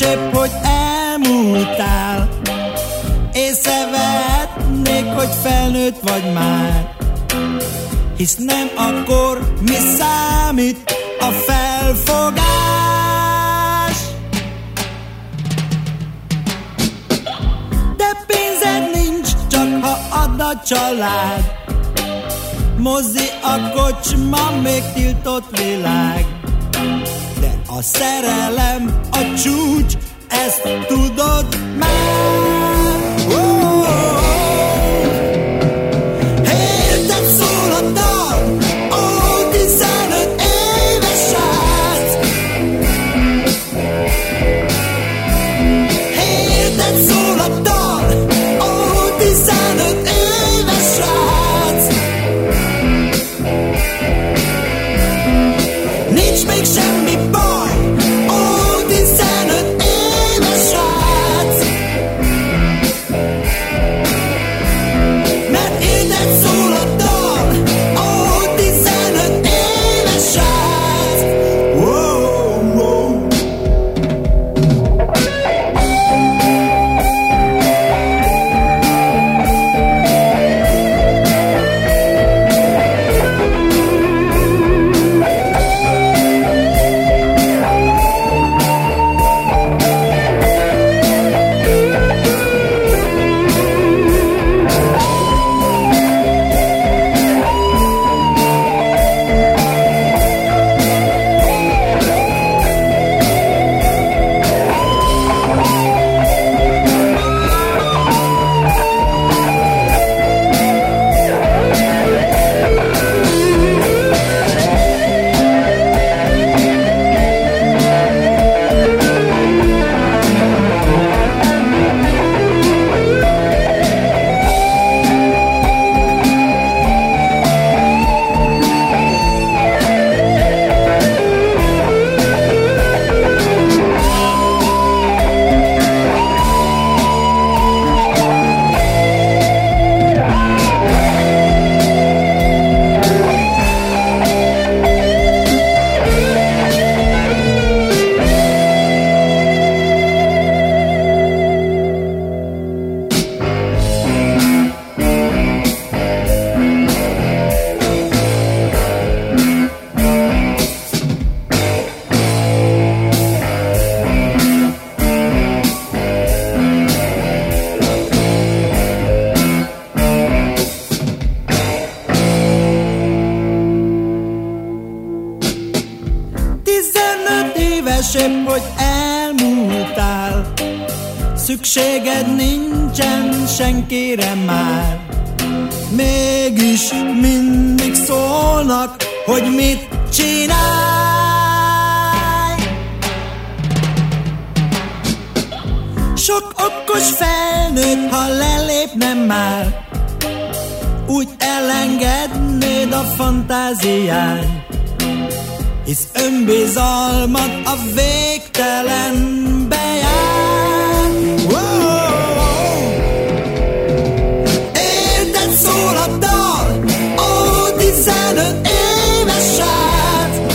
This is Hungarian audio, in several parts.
épp, hogy elmúltál. Észrevehetnék, hogy felnőtt vagy már. Hisz nem akkor mi számít a felfogás. De pénzed nincs, csak ha ad a család. Mozi, a kocsma, még tiltott világ. De a szerelem a csúcs, ezt tudod már. Érted szól a dal, ó, 15 éves srác. Érted szól a dal, ó, 15 éves srác. Nincs még semmi baj, ó, 15 éves srác. Mert érted szól a dal, ó, 15 éves srác. Wow, wow. Épp, hogy elmúltál. Szükséged nincsen senkire már. Mégis mindig szólnak, hogy mit csinálj. Sok okos felnőtt, ha lelépne már, úgy elengednéd a fantáziány. Hisz önbizalmad a végtelenbe jár. Érted szól a dal, ó, 15 éves srác.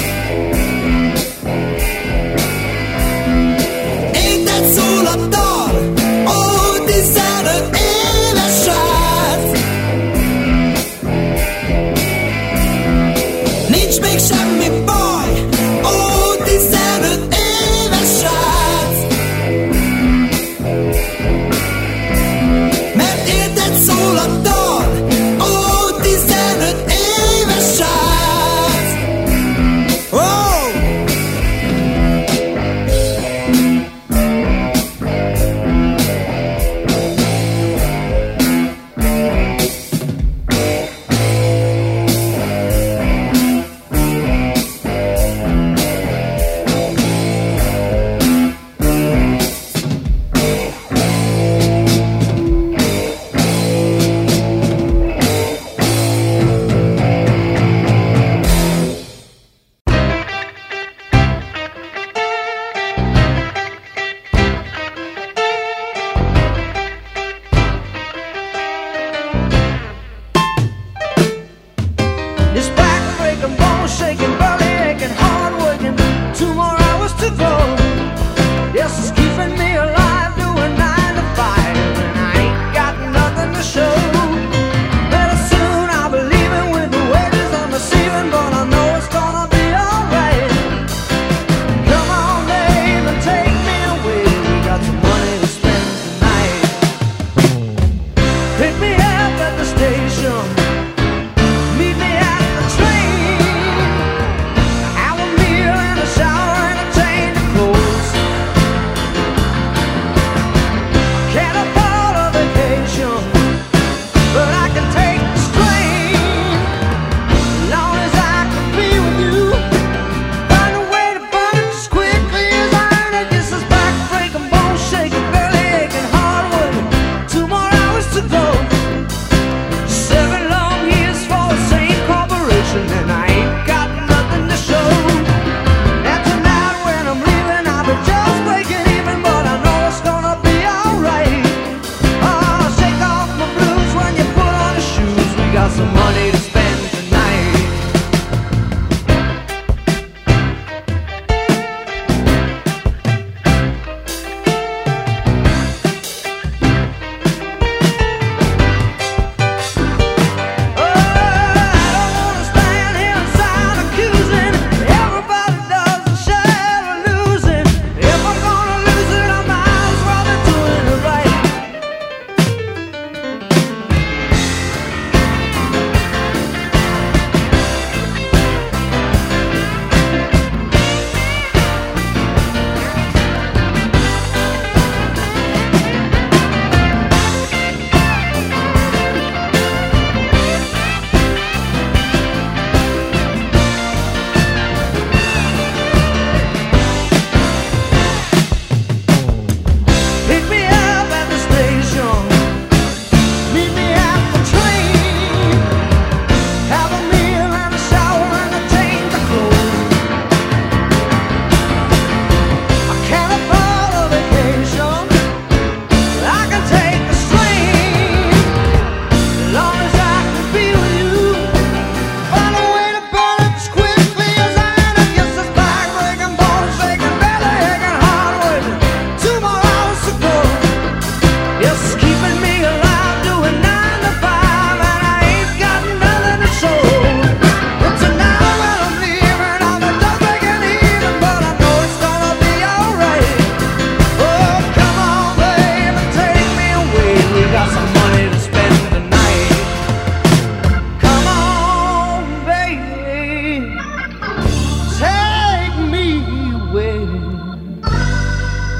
Érted szól a dal, ó, 15 éves srác. Nincs még semmi baj, ó, 15 éves srác.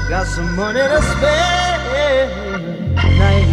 got some money to spare. Night.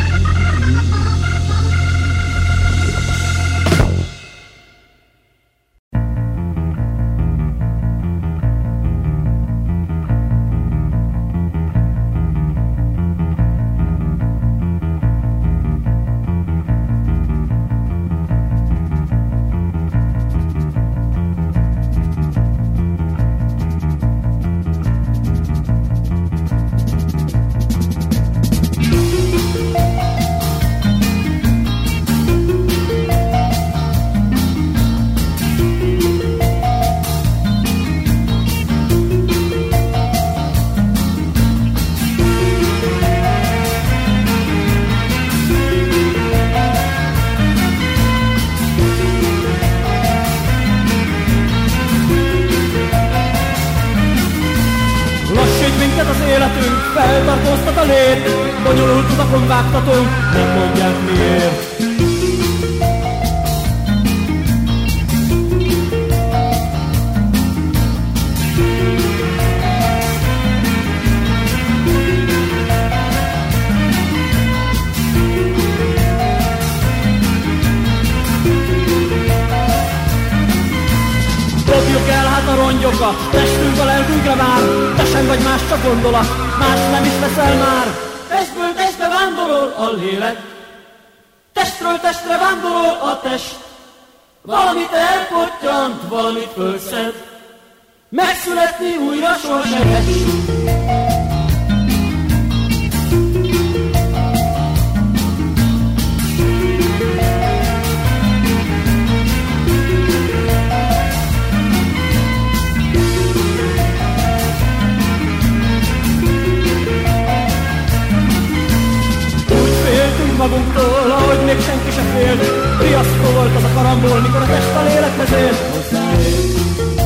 Feltartóztat a lét, bonyolult utakon vágtatunk, nem mondják miért. Dobjuk el hát a rongyokat, testünk a lelkünkre vár, te sem vagy más, csak gondolat, más nem is leszel már. Testből testre vándorol a lélek, testről testre vándorol a test. Valamit elpottyant, valamit fölszed, megszületni újra soha se ves. Magunktól, ahogy még senki sem félt. Riasztó volt az a karambol, mikor a test a lélekhez élt. Hozzáért.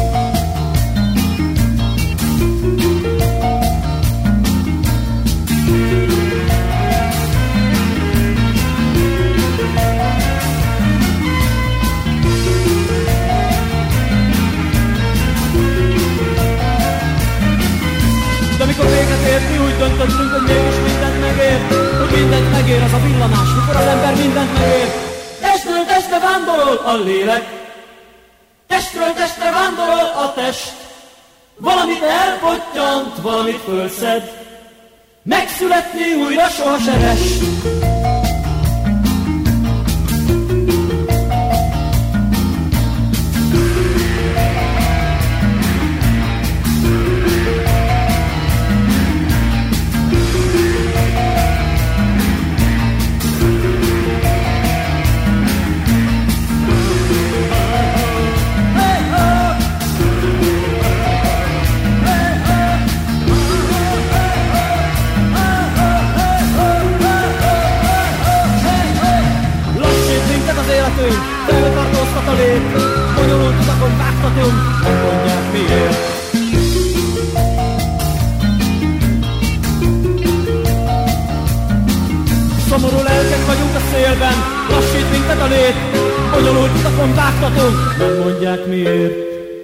De mikor véget ért, mi úgy döntöttünk, hogy mégis mindent megér. Hogy mindent megér az a villanás, mikor az ember mindent megér. Testről testre vándorol a lélek, testről testre vándorol a test. Valamit elpottyant, valamit fölszed, megszületni újra soha se res. Feltartóztat a lét, bonyolult utakon vágtatunk, nem mondják miért. Szomorú lelkek vagyunk a szélben, lassít minket a lét, bonyolult utakon vágtatunk, nem mondják miért.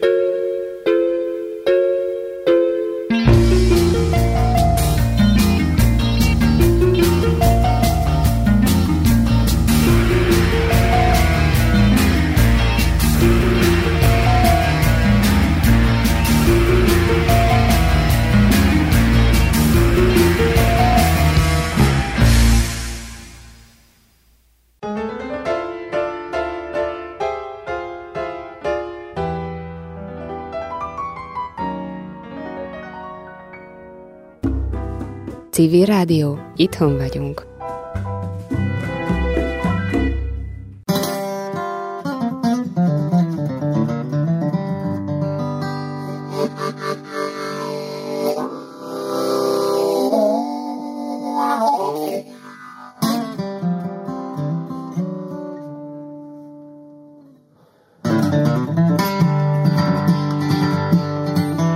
Civil Rádió, itthon vagyunk.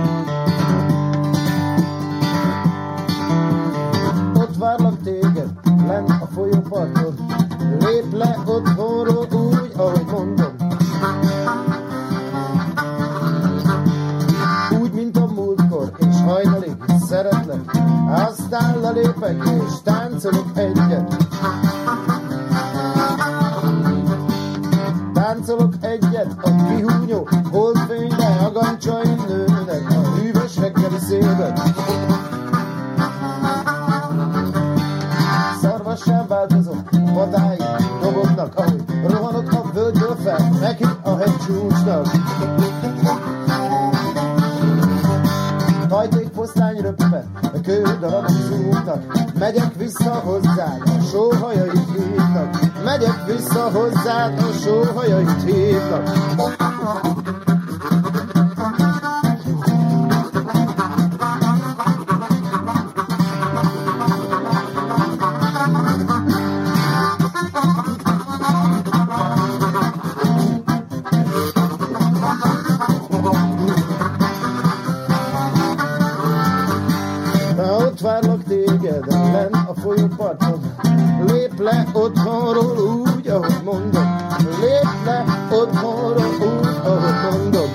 Ott várlak téged, szeretlek, aztán lelépek és táncolok egyet. Táncolok egyet a kihúnyó holdfénybe, a gancsaim nőnek a hűvös reggeli szélben. Szarvassá változom, vadáig dobognak, ahogy rohanok a völgyből fel, neki a hegycsúcsnak. Tajték foszlány röpve, a kődarabok szúrtak, megyek vissza hozzád, a sóhajait hívnak. Megyek vissza hozzád, a sóhajait hívnak. Ott várlak téged, lenn a folyóparton. Lép le otthonról úgy, ahogy mondom. Lép le otthonról úgy, ahogy mondom.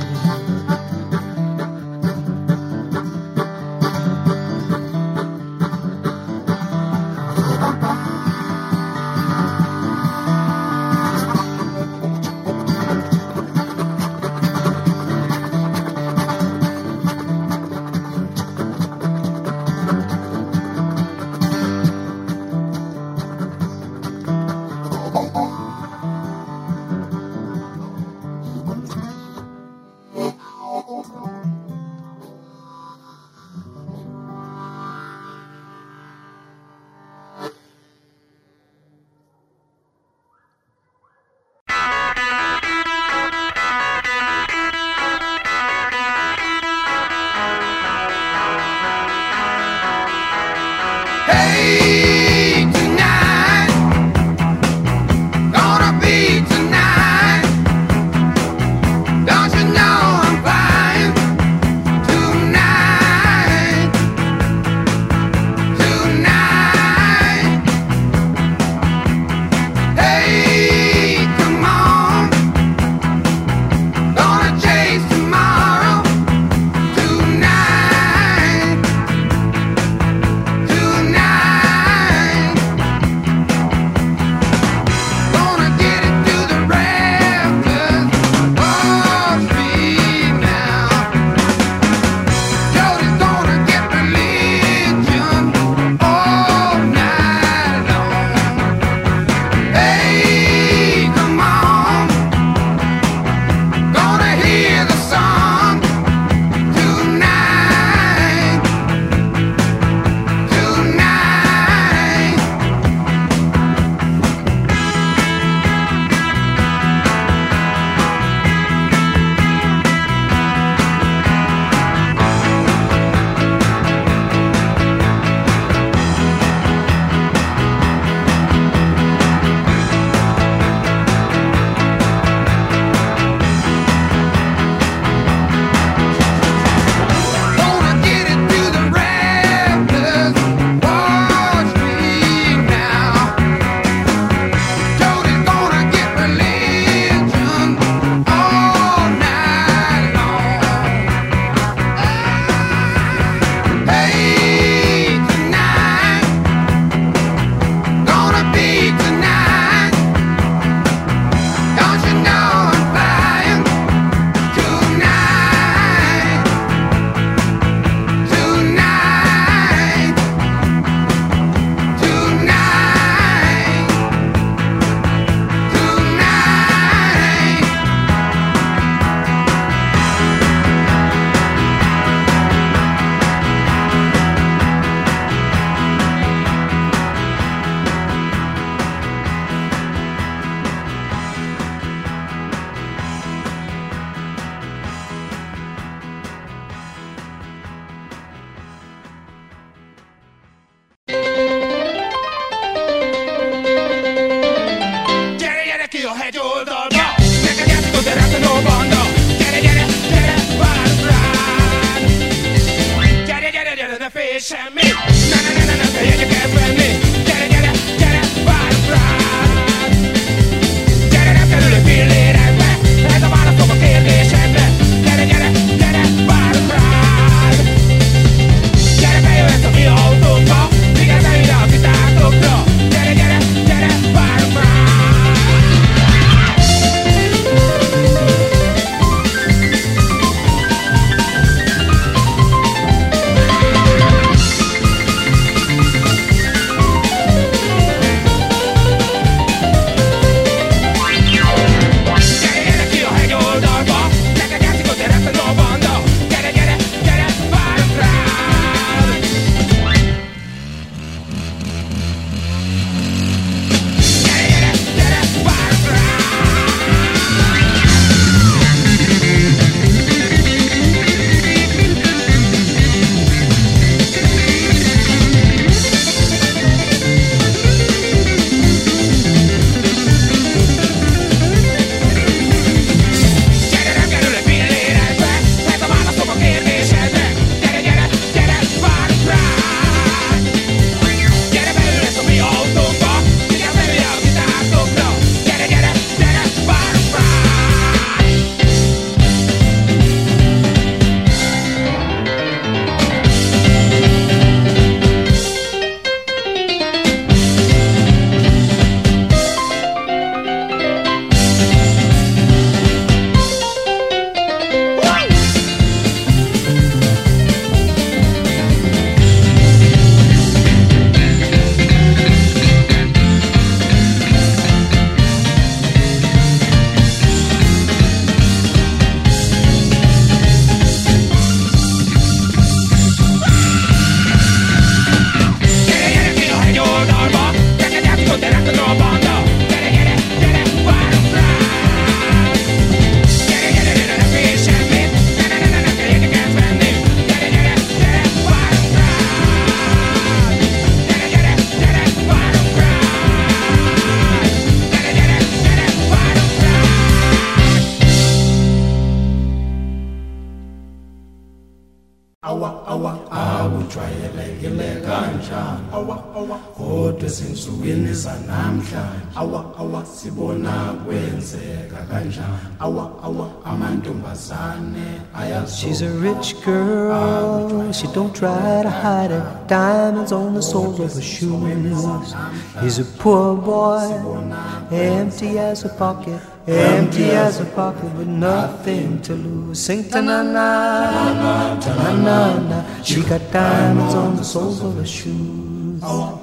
awujwayelekile kanjani kodwa ezinsukwini zanamhlanje sibona kwenzeka kanjani amantombazane ayazo. She's a rich girl, she don't try to hide it. Diamonds on the soles of her shoes. He's a poor boy, empty as a pocket. Empty as a pocket with nothing to lose. Sing ta-na-na, ta-na-na-na. She got diamonds on the soles of her shoes.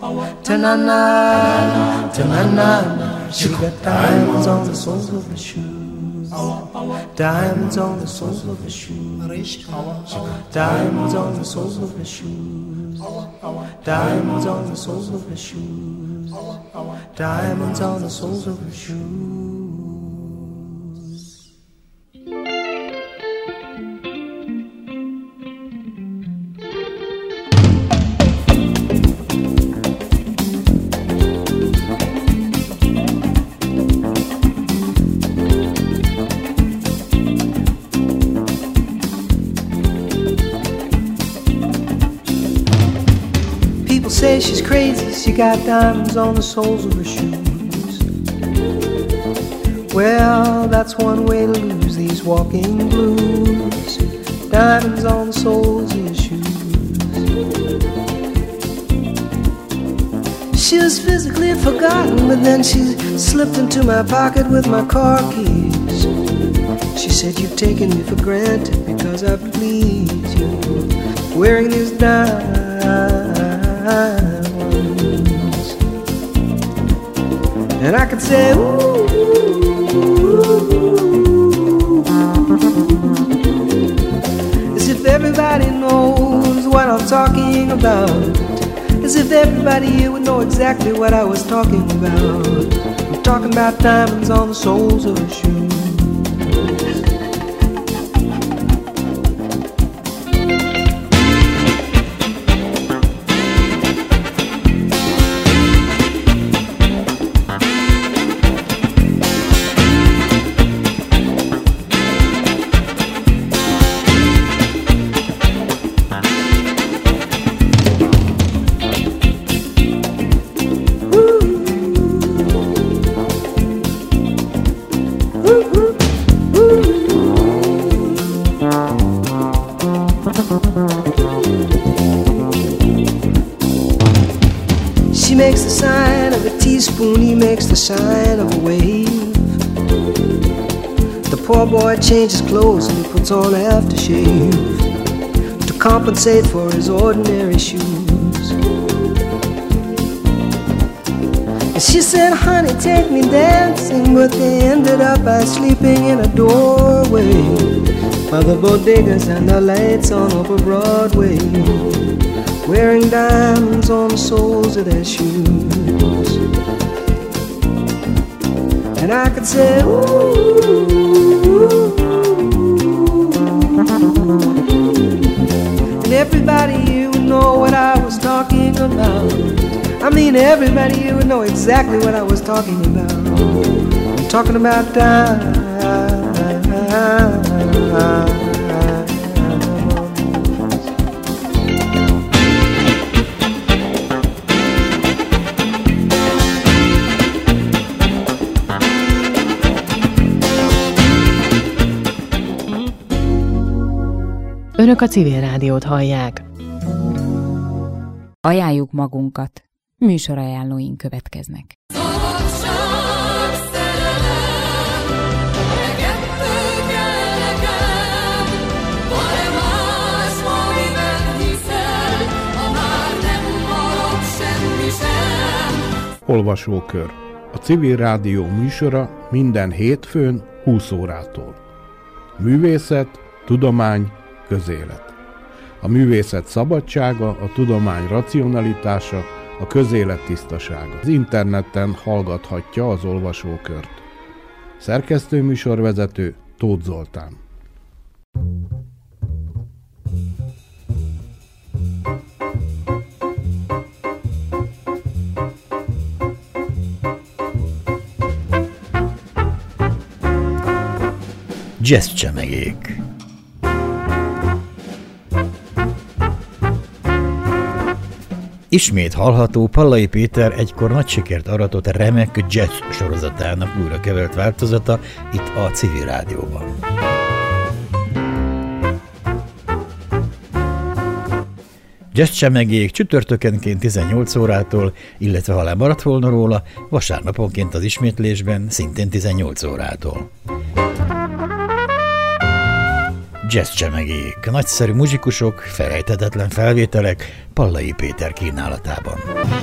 Ta-na-na, ta-na-na-na. She got diamonds on the soles of her shoes. Diamonds on the soles of her shoes. Diamonds on the soles of her shoes. Diamonds on the soles of her shoes. Diamonds on the soles of her shoes. Say she's crazy, she got diamonds on the soles of her shoes. Well, that's one way to lose these walking blues. Diamonds on the soles of your shoes. She was physically forgotten, but then she slipped into my pocket with my car keys. She said, you've taken me for granted because I please you, wearing these diamonds. And I could say, ooh, as if everybody knows what I'm talking about, as if everybody here would know exactly what I was talking about. I'm talking about diamonds on the soles of her shoes. She makes the sign of a teaspoon, he makes the sign of a wave. The poor boy changes clothes and he puts on aftershave to compensate for his ordinary shoes. And she said, honey, take me dancing, but they ended up by sleeping in a doorway by the bodegas and the lights on over Broadway, wearing diamonds on the soles of their shoes. And I could say, ooh, and everybody here would know what I was talking about. I mean, everybody here would know exactly what I was talking about. I'm talking about diamonds. Önök a Civil Rádiót hallják. Ajánljuk magunkat. Műsorajánlóink következnek. Olvasókör. A Civil Rádió műsora minden hétfőn 20 órától. Művészet, tudomány, közélet. A művészet szabadsága, a tudomány racionalitása, a közélet tisztasága. Az interneten hallgathatja az olvasókört. Szerkesztő műsorvezető Tóth Zoltán. Jazz csemegék. Ismét hallható Pallai Péter egykor nagy sikert aratott remek jazz sorozatának újra kevert változata itt a Civil Rádióban. Jazz csemegék csütörtökenként 18 órától, illetve ha lemaradt volna róla, vasárnaponként az ismétlésben szintén 18 órától. Jazz csemegék, nagyszerű muzsikusok, felejthetetlen felvételek Pallai Péter kínálatában.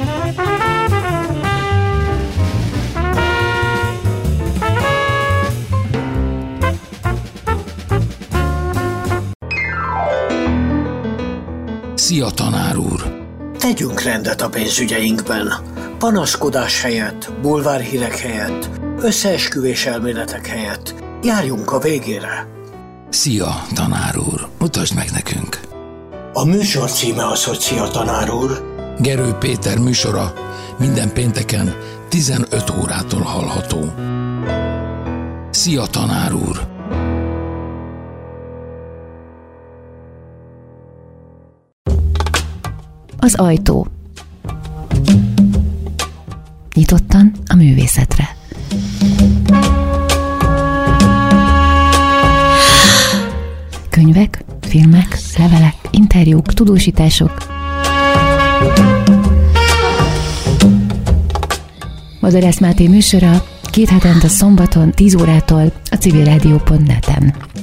Szia, tanár úr! Tegyünk rendet a pénzügyeinkben. Panaszkodás helyett, bulvárhírek helyett, összeesküvés elméletek helyett. Járjunk a végére. Szia, tanár úr! Mutasd meg nekünk! A műsor címe az, hogy Szia, tanár úr. Gerő Péter műsora minden pénteken 15 órától hallható. Szia, tanár úr! Az ajtó. Nyitottan a művészetre. Könyvek, filmek, levelek, interjúk, tudósítások. Madarász Máté műsora 2 hetente szombaton 10 órától a civilrádió.net-en.